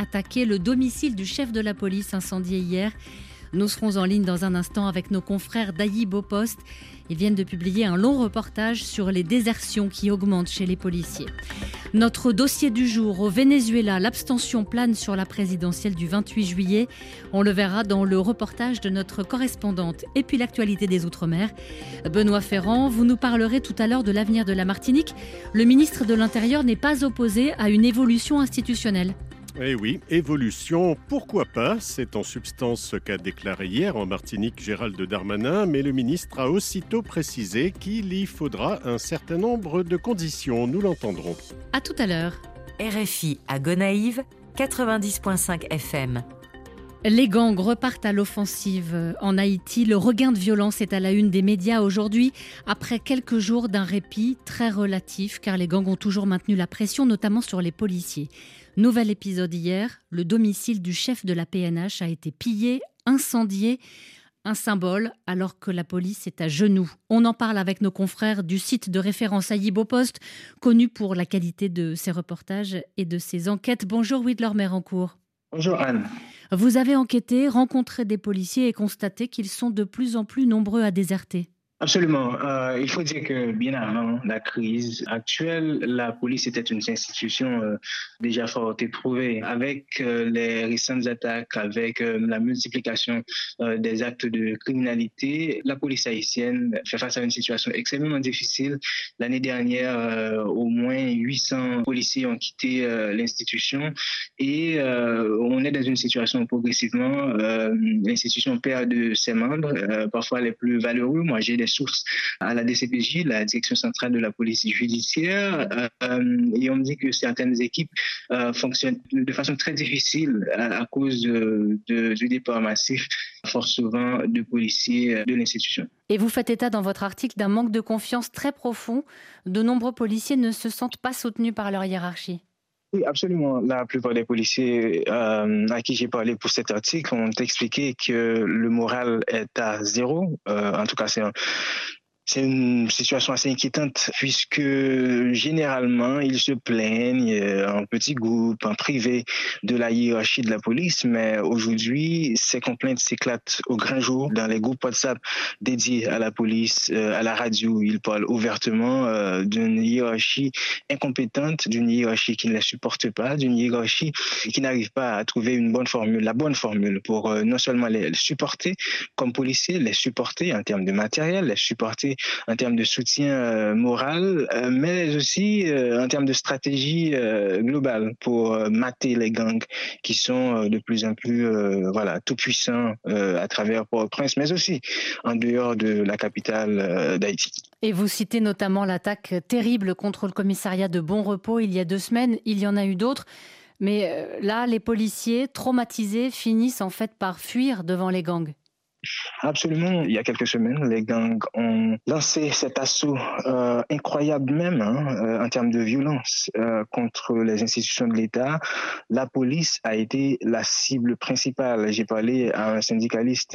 attaqué le domicile du chef de la police incendié hier. Nous serons en ligne dans un instant avec nos confrères d'Aïbo-Post. Ils viennent de publier un long reportage sur les désertions qui augmentent chez les policiers. Notre dossier du jour, au Venezuela, l'abstention plane sur la présidentielle du 28 juillet. On le verra dans le reportage de notre correspondante. Et puis l'actualité des Outre-mer. Benoît Ferrand, vous nous parlerez tout à l'heure de l'avenir de la Martinique. Le ministre de l'Intérieur n'est pas opposé à une évolution institutionnelle. Eh oui, évolution, pourquoi pas? C'est en substance ce qu'a déclaré hier en Martinique Gérald Darmanin, mais le ministre a aussitôt précisé qu'il y faudra un certain nombre de conditions. Nous l'entendrons. À tout à l'heure. RFI à Gonaïves, 90.5 FM. Les gangs repartent à l'offensive en Haïti. Le regain de violence est à la une des médias aujourd'hui, après quelques jours d'un répit très relatif, car les gangs ont toujours maintenu la pression, notamment sur les policiers. Nouvel épisode hier, le domicile du chef de la PNH a été pillé, incendié, un symbole alors que la police est à genoux. On en parle avec nos confrères du site de référence Aïbo-Post, connu pour la qualité de ses reportages et de ses enquêtes. Bonjour Widler Mérancourt. Bonjour Anne. Vous avez enquêté, rencontré des policiers et constaté qu'ils sont de plus en plus nombreux à déserter. Absolument. Il faut dire que bien avant la crise actuelle, la police était une institution déjà fort éprouvée. Avec les récentes attaques, avec la multiplication des actes de criminalité, la police haïtienne fait face à une situation extrêmement difficile. L'année dernière, au moins 800 policiers ont quitté l'institution et on est dans une situation où progressivement l'institution perd de ses membres, parfois les plus valeureux. Moi, j'ai des sources à la DCPJ, la Direction centrale de la police judiciaire, et on me dit que certaines équipes fonctionnent de façon très difficile à cause du départ massif, fort souvent, de policiers de l'institution. Et vous faites état dans votre article d'un manque de confiance très profond. De nombreux policiers ne se sentent pas soutenus par leur hiérarchie. Oui, absolument. La plupart des policiers à qui j'ai parlé pour cet article ont expliqué que le moral est à zéro. En tout cas, c'est une situation assez inquiétante puisque généralement ils se plaignent en petits groupes, en privé de la hiérarchie de la police, mais aujourd'hui ces complaintes s'éclatent au grand jour dans les groupes WhatsApp dédiés à la police, à la radio. Ils parlent ouvertement d'une hiérarchie incompétente, d'une hiérarchie qui ne les supporte pas, d'une hiérarchie qui n'arrive pas à trouver la bonne formule pour non seulement les supporter comme policiers, les supporter en termes de matériel, les supporter en termes de soutien moral, mais aussi en termes de stratégie globale pour mater les gangs qui sont de plus en plus tout puissants à travers Port-au-Prince, mais aussi en dehors de la capitale d'Haïti. Et vous citez notamment l'attaque terrible contre le commissariat de Bon Repos il y a 2 semaines. Il y en a eu d'autres. Mais là, les policiers traumatisés finissent en fait par fuir devant les gangs. Absolument. Il y a quelques semaines, les gangs ont lancé cet assaut incroyable même en termes de violence contre les institutions de l'État. La police a été la cible principale. J'ai parlé à un syndicaliste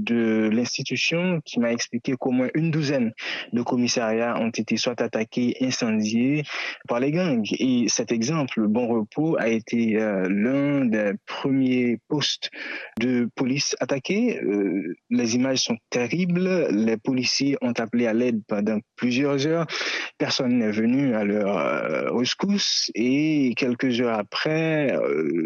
de l'institution qui m'a expliqué qu'au moins une douzaine de commissariats ont été soit attaqués, incendiés par les gangs. Et cet exemple, Bon Repos, a été l'un des premiers postes de police attaqués. Les images sont terribles. Les policiers ont appelé à l'aide pendant plusieurs heures. Personne n'est venu à leur rescousse. Et quelques heures après,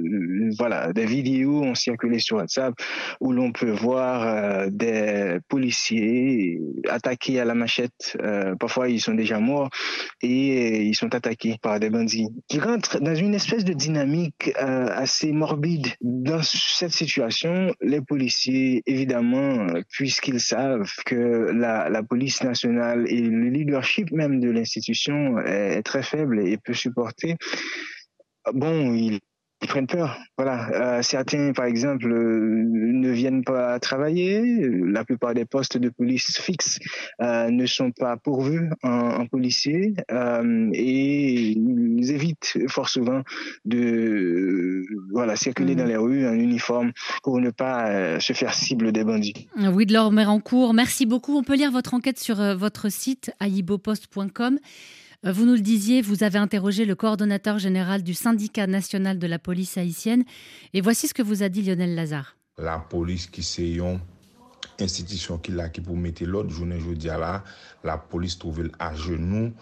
des vidéos ont circulé sur WhatsApp où l'on peut voir des policiers attaqués à la machette. Parfois, ils sont déjà morts et ils sont attaqués par des bandits qui rentrent dans une espèce de dynamique assez morbide. Dans cette situation, les policiers, évidemment, puisqu'ils savent que la police nationale et le leadership même de l'institution est très faible et peut supporter, ils prennent peur. Certains, par exemple, ne viennent pas travailler. La plupart des postes de police fixes ne sont pas pourvus en policiers et ils évitent fort souvent de circuler dans les rues en uniforme pour ne pas se faire cible des bandits. Widler Mérancourt, merci beaucoup. On peut lire votre enquête sur votre site aïbopost.com. Vous nous le disiez, vous avez interrogé le coordonnateur général du syndicat national de la police haïtienne. Et voici ce que vous a dit Lionel Lazare. La police qui c'est une institution qui pour mettre l'autre journée jeudi là, la police trouve à genoux.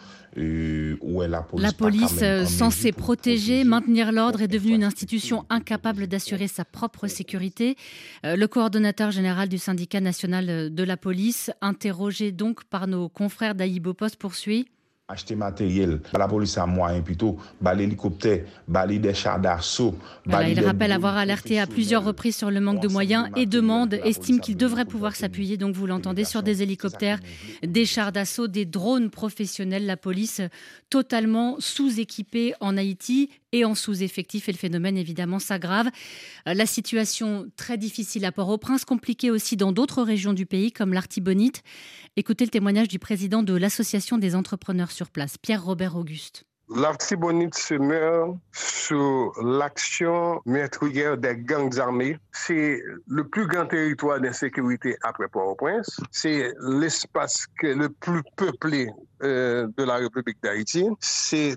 La police censée protéger, maintenir l'ordre est devenue une institution incapable d'assurer sa propre sécurité. Le coordonnateur général du syndicat national de la police, interrogé donc par nos confrères d'Aïbo Post, poursuit. Acheter matériel, la police a moyen plutôt, l'hélicoptère, des chars d'assaut. Il rappelle avoir alerté à plusieurs reprises sur le manque de moyens et estime qu'il devrait pouvoir s'appuyer, donc vous l'entendez, sur des hélicoptères, des chars d'assaut, des drones professionnels. La police totalement sous-équipée en Haïti et en sous-effectif, et le phénomène évidemment s'aggrave. La situation très difficile à Port-au-Prince, compliquée aussi dans d'autres régions du pays comme l'Artibonite. Écoutez le témoignage du président de l'association des entrepreneurs sur place, Pierre-Robert Auguste. L'Artibonite se meurt sous l'action meurtrière des gangs armés. C'est le plus grand territoire d'insécurité après Port-au-Prince. C'est l'espace le plus peuplé de la République d'Haïti. C'est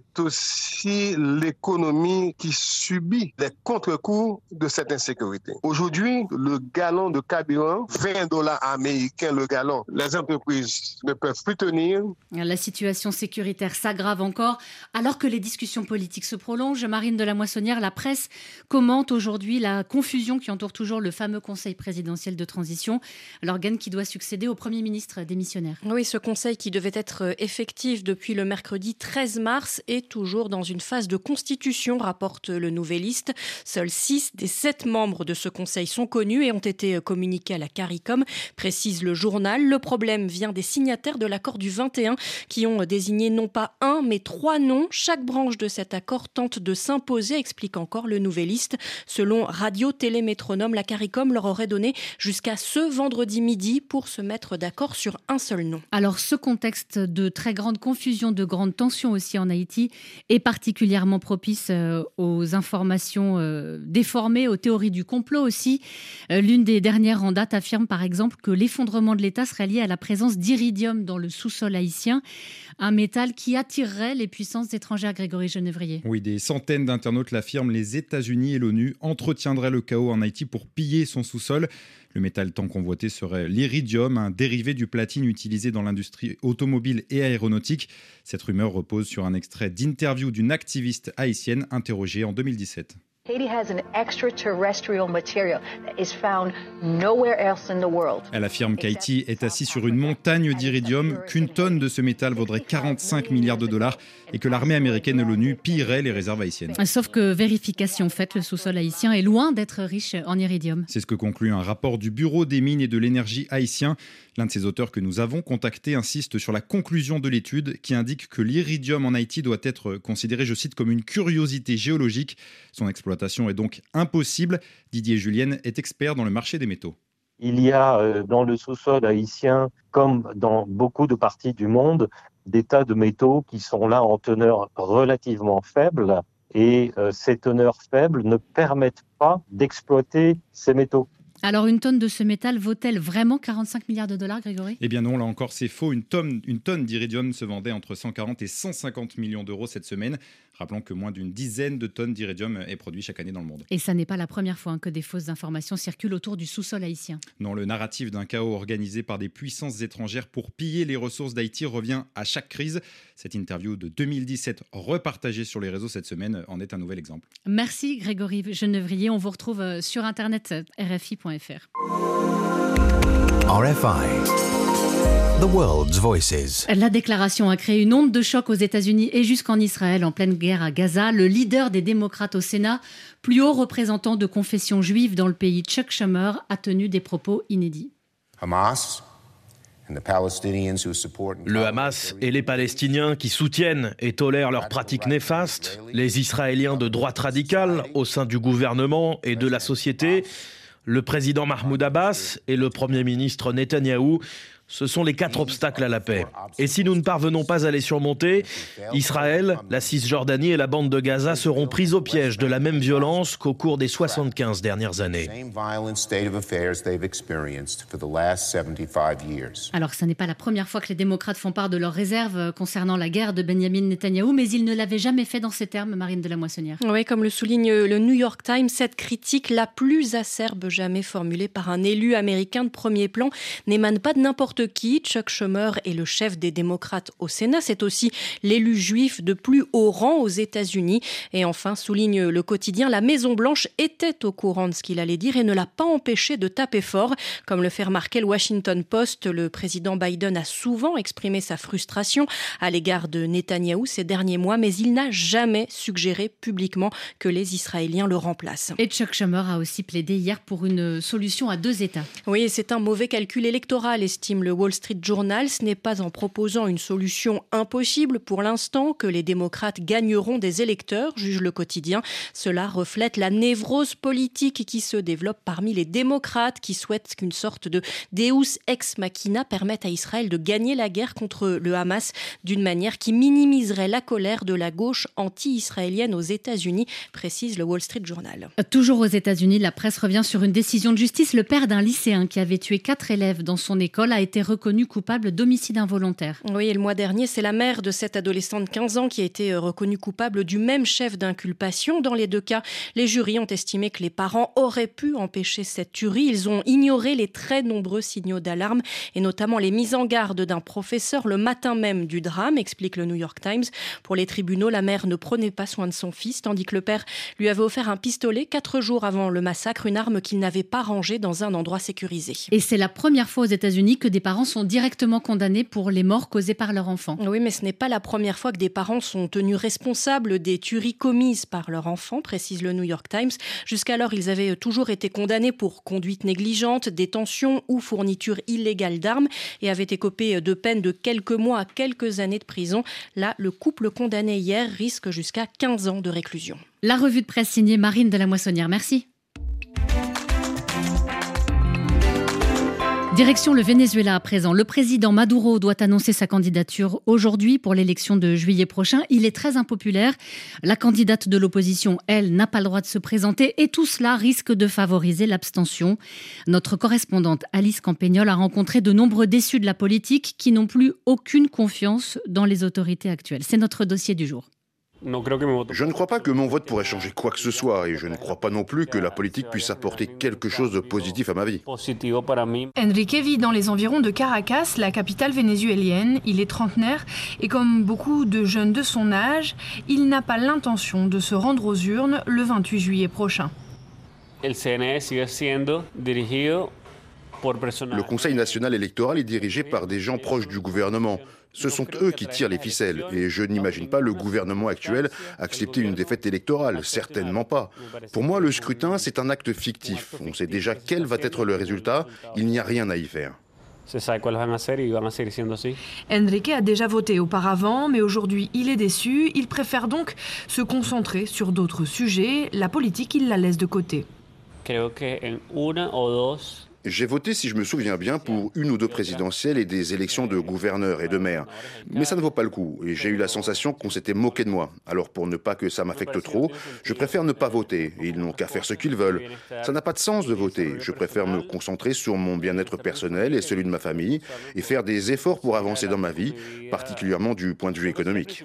aussi l'économie qui subit les contre-coups de cette insécurité. Aujourd'hui, le gallon de carburant, $20 américains le gallon. Les entreprises ne peuvent plus tenir. La situation sécuritaire s'aggrave encore. Alors que les discussions politiques se prolongent, Marine de la Moissonnière, la presse commente aujourd'hui la confusion qui entoure toujours le fameux Conseil présidentiel de transition, l'organe qui doit succéder au Premier ministre démissionnaire. Oui, ce conseil qui devait être effectif depuis le mercredi 13 mars est toujours dans une phase de constitution, rapporte le Nouvelliste. Seuls 6 des 7 membres de ce conseil sont connus et ont été communiqués à la CARICOM, précise le journal. Le problème vient des signataires de l'accord du 21 qui ont désigné non pas 1 mais 3 noms. Chaque branche de cet accord tente de s'imposer, explique encore le Nouvelliste. Selon Radio Télé Métronome, la CARICOM leur aurait donné jusqu'à ce vendredi midi pour se mettre d'accord sur un seul nom. Alors ce contexte de très grande confusion, de grande tension aussi en Haïti est particulièrement propice aux informations déformées, aux théories du complot aussi. L'une des dernières en date affirme par exemple que l'effondrement de l'État serait lié à la présence d'iridium dans le sous-sol haïtien, un métal qui attirerait les puissances étrangères, Grégory Genevrier. Oui, des centaines d'internautes l'affirment, les États-Unis et l'ONU entretiendraient le chaos en Haïti pour piller son sous-sol. Le métal tant convoité serait l'iridium, un dérivé du platine utilisé dans l'industrie automobile et aéronautique. Cette rumeur repose sur un extrait d'interview d'une activiste haïtienne interrogée en 2017. Haiti has an extraterrestrial material that is found nowhere else in the world. Elle affirme qu'Haïti est assis sur une montagne d'iridium, qu'une tonne de ce métal vaudrait 45 milliards de dollars et que l'armée américaine et l'ONU pilleraient les réserves haïtiennes. Sauf que vérification faite, le sous-sol haïtien est loin d'être riche en iridium. C'est ce que conclut un rapport du Bureau des mines et de l'énergie haïtien. L'un de ses auteurs que nous avons contacté insiste sur la conclusion de l'étude qui indique que l'iridium en Haïti doit être considéré, je cite, comme une curiosité géologique. Son exploitation est donc impossible. Didier Julienne est expert dans le marché des métaux. Il y a dans le sous-sol haïtien, comme dans beaucoup de parties du monde, des tas de métaux qui sont là en teneur relativement faible. Et ces teneurs faibles ne permettent pas d'exploiter ces métaux. Alors une tonne de ce métal vaut-elle vraiment 45 milliards de dollars, Grégory ? Eh bien non, là encore c'est faux. Une tonne d'iridium se vendait entre 140 et 150 millions d'euros cette semaine. Rappelons que moins d'une dizaine de tonnes d'iridium est produit chaque année dans le monde. Et ça n'est pas la première fois que des fausses informations circulent autour du sous-sol haïtien. Non, le narratif d'un chaos organisé par des puissances étrangères pour piller les ressources d'Haïti revient à chaque crise. Cette interview de 2017 repartagée sur les réseaux cette semaine en est un nouvel exemple. Merci Grégory Genevrier. On vous retrouve sur internet rfi.fr. RFI, The World's Voices. La déclaration a créé une onde de choc aux États-Unis et jusqu'en Israël, en pleine guerre à Gaza. Le leader des démocrates au Sénat, plus haut représentant de confession juive dans le pays, Chuck Schumer, a tenu des propos inédits. Le Hamas et les Palestiniens qui soutiennent et tolèrent leurs pratiques néfastes, les Israéliens de droite radicale au sein du gouvernement et de la société, le président Mahmoud Abbas et le premier ministre Netanyahou Ce sont les 4 obstacles à la paix. Et si nous ne parvenons pas à les surmonter, Israël, la Cisjordanie et la bande de Gaza seront prises au piège de la même violence qu'au cours des 75 dernières années. Alors, ce n'est pas la première fois que les démocrates font part de leurs réserves concernant la guerre de Benyamin Netanyahou, mais ils ne l'avaient jamais fait dans ces termes, Marine de la Moissonnière. Oui, comme le souligne le New York Times, cette critique la plus acerbe jamais formulée par un élu américain de premier plan n'émane pas de n'importe qui. Chuck Schumer est le chef des démocrates au Sénat. C'est aussi l'élu juif de plus haut rang aux États-Unis. Et enfin, souligne le quotidien, la Maison-Blanche était au courant de ce qu'il allait dire et ne l'a pas empêché de taper fort. Comme le fait remarquer le Washington Post, le président Biden a souvent exprimé sa frustration à l'égard de Netanyahou ces derniers mois, mais il n'a jamais suggéré publiquement que les Israéliens le remplacent. Et Chuck Schumer a aussi plaidé hier pour une solution à 2 États. Oui, c'est un mauvais calcul électoral, estime le Wall Street Journal. Ce n'est pas en proposant une solution impossible pour l'instant que les démocrates gagneront des électeurs, juge le quotidien. Cela reflète la névrose politique qui se développe parmi les démocrates qui souhaitent qu'une sorte de Deus ex machina permette à Israël de gagner la guerre contre le Hamas d'une manière qui minimiserait la colère de la gauche anti-israélienne aux États-Unis, précise le Wall Street Journal. Toujours aux États-Unis, la presse revient sur une décision de justice. Le père d'un lycéen qui avait tué 4 élèves dans son école a été reconnu coupable d'homicide involontaire. Oui, et le mois dernier, c'est la mère de cet adolescent de 15 ans qui a été reconnue coupable du même chef d'inculpation. Dans les 2 cas, les jurys ont estimé que les parents auraient pu empêcher cette tuerie. Ils ont ignoré les très nombreux signaux d'alarme et notamment les mises en garde d'un professeur le matin même du drame, explique le New York Times. Pour les tribunaux, la mère ne prenait pas soin de son fils, tandis que le père lui avait offert un pistolet 4 jours avant le massacre, une arme qu'il n'avait pas rangée dans un endroit sécurisé. Et c'est la première fois aux États-Unis que des parents sont directement condamnés pour les morts causées par leur enfant. Oui, mais ce n'est pas la première fois que des parents sont tenus responsables des tueries commises par leur enfant, précise le New York Times. Jusqu'alors, ils avaient toujours été condamnés pour conduite négligente, détention ou fourniture illégale d'armes et avaient écopé de peines de quelques mois à quelques années de prison. Là, le couple condamné hier risque jusqu'à 15 ans de réclusion. La revue de presse signée Marine de la Moissonnière. Merci. Direction le Venezuela à présent. Le président Maduro doit annoncer sa candidature aujourd'hui pour l'élection de juillet prochain. Il est très impopulaire. La candidate de l'opposition, elle, n'a pas le droit de se présenter et tout cela risque de favoriser l'abstention. Notre correspondante Alice Campagnol a rencontré de nombreux déçus de la politique qui n'ont plus aucune confiance dans les autorités actuelles. C'est notre dossier du jour. Je ne crois pas que mon vote pourrait changer quoi que ce soit et je ne crois pas non plus que la politique puisse apporter quelque chose de positif à ma vie. Enrique vit dans les environs de Caracas, la capitale vénézuélienne. Il est trentenaire et comme beaucoup de jeunes de son âge, il n'a pas l'intention de se rendre aux urnes le 28 juillet prochain. Le Conseil national électoral est dirigé par des gens proches du gouvernement. Ce sont eux qui tirent les ficelles et je n'imagine pas le gouvernement actuel accepter une défaite électorale, certainement pas. Pour moi, le scrutin, c'est un acte fictif. On sait déjà quel va être le résultat, il n'y a rien à y faire. Enrique a déjà voté auparavant, mais aujourd'hui il est déçu. Il préfère donc se concentrer sur d'autres sujets. La politique, il la laisse de côté. J'ai voté, si je me souviens bien, pour 1 ou 2 présidentielles et des élections de gouverneurs et de maires. Mais ça ne vaut pas le coup et j'ai eu la sensation qu'on s'était moqué de moi. Alors pour ne pas que ça m'affecte trop, je préfère ne pas voter. Ils n'ont qu'à faire ce qu'ils veulent. Ça n'a pas de sens de voter. Je préfère me concentrer sur mon bien-être personnel et celui de ma famille et faire des efforts pour avancer dans ma vie, particulièrement du point de vue économique.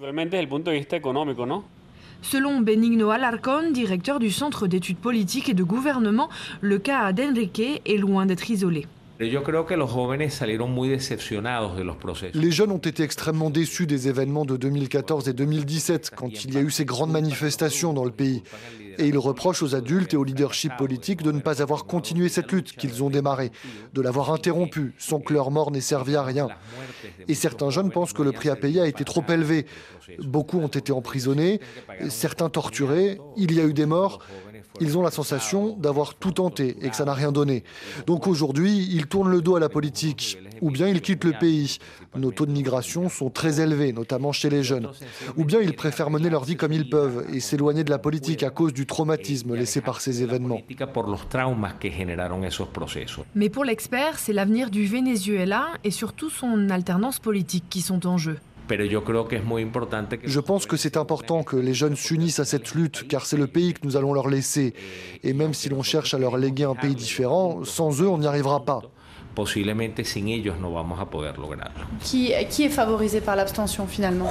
Selon Benigno Alarcón, directeur du Centre d'études politiques et de gouvernement, le cas d'Enrique est loin d'être isolé. Les jeunes ont été extrêmement déçus des événements de 2014 et 2017, quand il y a eu ces grandes manifestations dans le pays. Et ils reprochent aux adultes et au leadership politique de ne pas avoir continué cette lutte qu'ils ont démarrée, de l'avoir interrompue, sans que leur mort n'ait servi à rien. Et certains jeunes pensent que le prix à payer a été trop élevé. Beaucoup ont été emprisonnés, certains torturés, il y a eu des morts. Ils ont la sensation d'avoir tout tenté et que ça n'a rien donné. Donc aujourd'hui, ils tournent le dos à la politique, ou bien ils quittent le pays. Nos taux de migration sont très élevés, notamment chez les jeunes. Ou bien ils préfèrent mener leur vie comme ils peuvent et s'éloigner de la politique à cause du traumatisme laissé par ces événements. Mais pour l'expert, c'est l'avenir du Venezuela et surtout son alternance politique qui sont en jeu. Je pense que c'est important que les jeunes s'unissent à cette lutte, car c'est le pays que nous allons leur laisser. Et même si l'on cherche à leur léguer un pays différent, sans eux, on n'y arrivera pas. Qui est favorisé par l'abstention finalement?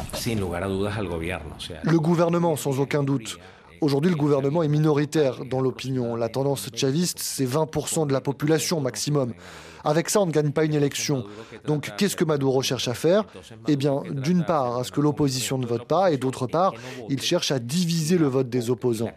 Le gouvernement, sans aucun doute. Aujourd'hui, le gouvernement est minoritaire dans l'opinion. La tendance chaviste, c'est 20% de la population maximum. Avec ça, on ne gagne pas une élection. Donc, qu'est-ce que Maduro cherche à faire? Eh bien, d'une part, à ce que l'opposition ne vote pas, et d'autre part, il cherche à diviser le vote des opposants.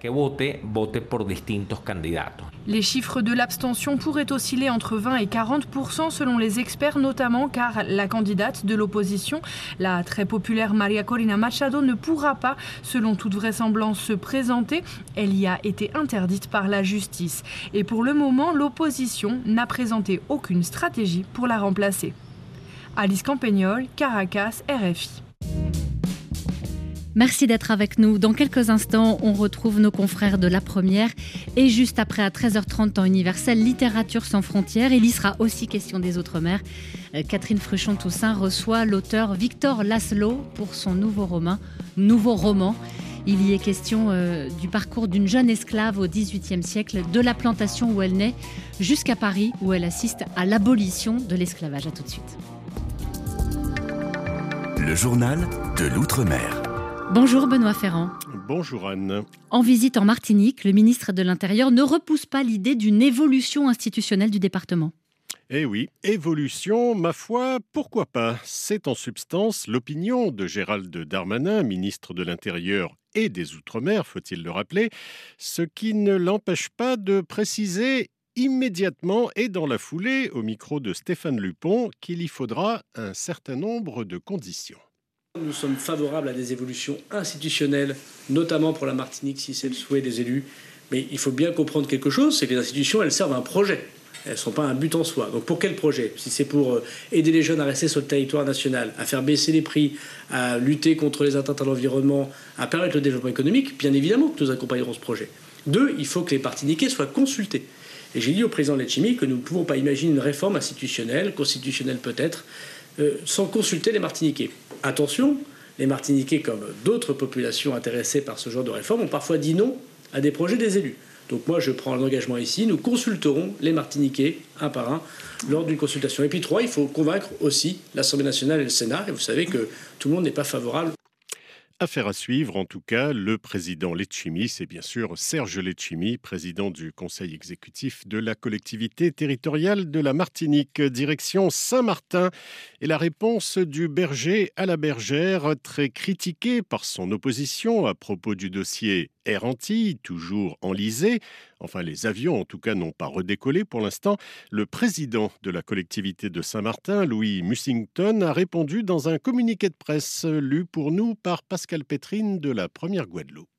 Les chiffres de l'abstention pourraient osciller entre 20 et 40% selon les experts, notamment car la candidate de l'opposition, la très populaire María Corina Machado, ne pourra pas, selon toute vraisemblance, se présenter. Elle y a été interdite par la justice. Et pour le moment, l'opposition n'a présenté aucune stratégie pour la remplacer. Alice Campagnol, Caracas, RFI. Merci d'être avec nous. Dans quelques instants, on retrouve nos confrères de La Première. Et juste après, à 13h30, temps universel, Littérature sans frontières. Il y sera aussi question des Outre-mer. Catherine Fruchon-Toussaint reçoit l'auteur Victor Laszlo pour son nouveau roman. Il y est question du parcours d'une jeune esclave au XVIIIe siècle, de la plantation où elle naît jusqu'à Paris, où elle assiste à l'abolition de l'esclavage. À tout de suite. Le journal de l'Outre-mer. Bonjour Benoît Ferrand. Bonjour Anne. En visite en Martinique, le ministre de l'Intérieur ne repousse pas l'idée d'une évolution institutionnelle du département. Eh oui, évolution, ma foi, pourquoi pas? C'est en substance l'opinion de Gérald Darmanin, ministre de l'Intérieur et des Outre-mer, faut-il le rappeler, ce qui ne l'empêche pas de préciser immédiatement et dans la foulée, au micro de Stéphane Lupon, qu'il y faudra un certain nombre de conditions. Nous sommes favorables à des évolutions institutionnelles, notamment pour la Martinique, si c'est le souhait des élus. Mais il faut bien comprendre quelque chose, c'est que les institutions, elles servent à un projet. Elles ne sont pas un but en soi. Donc pour quel projet? Si c'est pour aider les jeunes à rester sur le territoire national, à faire baisser les prix, à lutter contre les atteintes à l'environnement, à permettre le développement économique, bien évidemment que nous accompagnerons ce projet. 2, il faut que les Martiniquais soient consultés. Et j'ai dit au président Letchimy que nous ne pouvons pas imaginer une réforme institutionnelle, constitutionnelle peut-être, sans consulter les Martiniquais. Attention, les Martiniquais, comme d'autres populations intéressées par ce genre de réforme, ont parfois dit non à des projets des élus. Donc moi, je prends l'engagement ici, nous consulterons les Martiniquais un par un lors d'une consultation. Et puis 3, il faut convaincre aussi l'Assemblée nationale et le Sénat. Et vous savez que tout le monde n'est pas favorable. Affaire à suivre, en tout cas, le président Letchimy, c'est bien sûr Serge Letchimy, président du conseil exécutif de la collectivité territoriale de la Martinique, direction Saint-Martin. Et la réponse du berger à la bergère, très critiquée par son opposition à propos du dossier Air Antilles, toujours enlisé. Enfin, les avions, en tout cas, n'ont pas redécollé pour l'instant. Le président de la collectivité de Saint-Martin, Louis Mussington, a répondu dans un communiqué de presse lu pour nous par Pascal Pétrine de la Première Guadeloupe.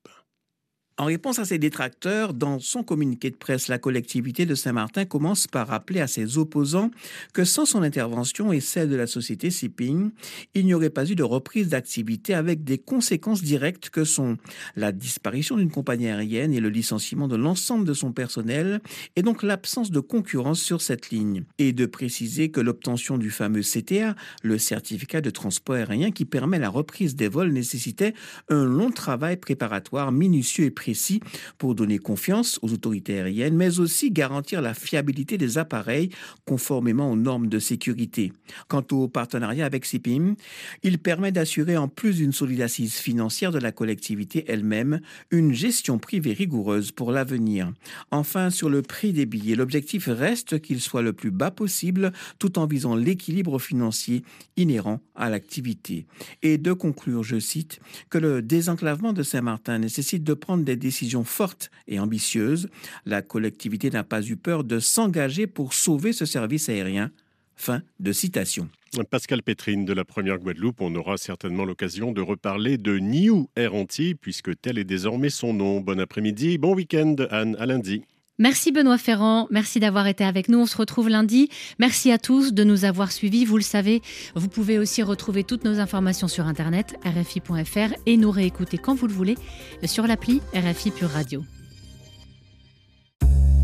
En réponse à ses détracteurs, dans son communiqué de presse, la collectivité de Saint-Martin commence par rappeler à ses opposants que sans son intervention et celle de la société Shipping, il n'y aurait pas eu de reprise d'activité avec des conséquences directes que sont la disparition d'une compagnie aérienne et le licenciement de l'ensemble de son personnel et donc l'absence de concurrence sur cette ligne. Et de préciser que l'obtention du fameux CTA, le certificat de transport aérien qui permet la reprise des vols, nécessitait un long travail préparatoire minutieux et précis pour donner confiance aux autorités aériennes, mais aussi garantir la fiabilité des appareils conformément aux normes de sécurité. Quant au partenariat avec CIPIM, il permet d'assurer, en plus d'une solide assise financière de la collectivité elle-même, une gestion privée rigoureuse pour l'avenir. Enfin, sur le prix des billets, l'objectif reste qu'il soit le plus bas possible tout en visant l'équilibre financier inhérent à l'activité. Et de conclure, je cite, que le désenclavement de Saint-Martin nécessite de prendre des décisions fortes et ambitieuses. La collectivité n'a pas eu peur de s'engager pour sauver ce service aérien. Fin de citation. Pascal Pétrine de la Première Guadeloupe, on aura certainement l'occasion de reparler de New Air Antilles, puisque tel est désormais son nom. Bon après-midi, bon week-end Anne, à lundi. Merci Benoît Ferrand, merci d'avoir été avec nous, on se retrouve lundi. Merci à tous de nous avoir suivis, vous le savez, vous pouvez aussi retrouver toutes nos informations sur internet, rfi.fr et nous réécouter quand vous le voulez sur l'appli RFI Pure Radio.